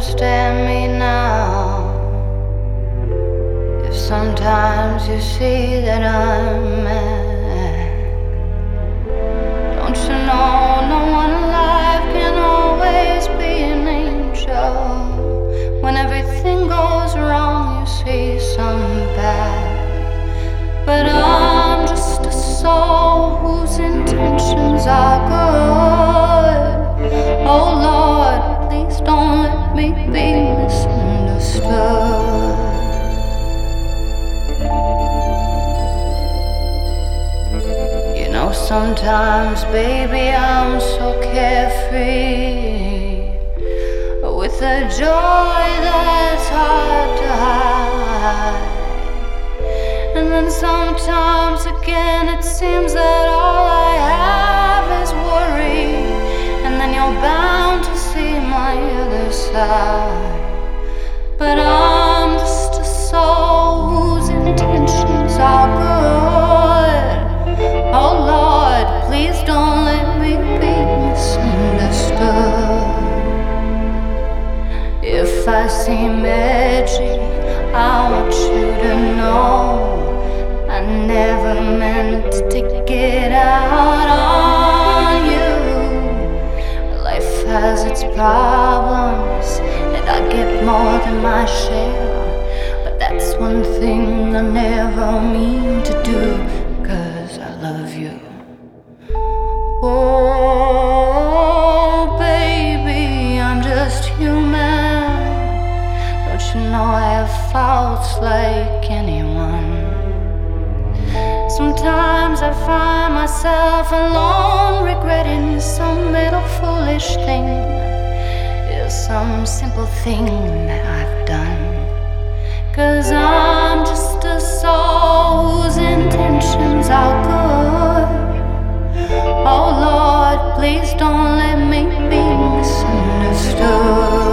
understand me now? If sometimes you see that I'm mad, don't you know no one alive can always be an angel? When everything goes wrong, you see some bad. But I'm just a soul whose intentions are good. Oh Lord, please don't let me be misunderstood. You know, sometimes, baby, I'm so carefree, with a joy that's hard to hide. And then sometimes again it seems that all I have is worry. And then you're bound to see my other side. But I'm just a soul whose intentions are good. Oh Lord, please don't let me be misunderstood. If I seem edgy, I want you to know I never meant to take it out on you. Life has its problems, and I get more than my share. But that's one thing I never mean to do, 'cause I love you. Oh, baby, I'm just human. Don't you know I have faults like anyone? Sometimes I find myself alone, regretting some little foolish thing, yeah, some simple thing that I've done. 'Cause I'm just a soul whose intentions are good. Oh Lord, please don't let me be misunderstood.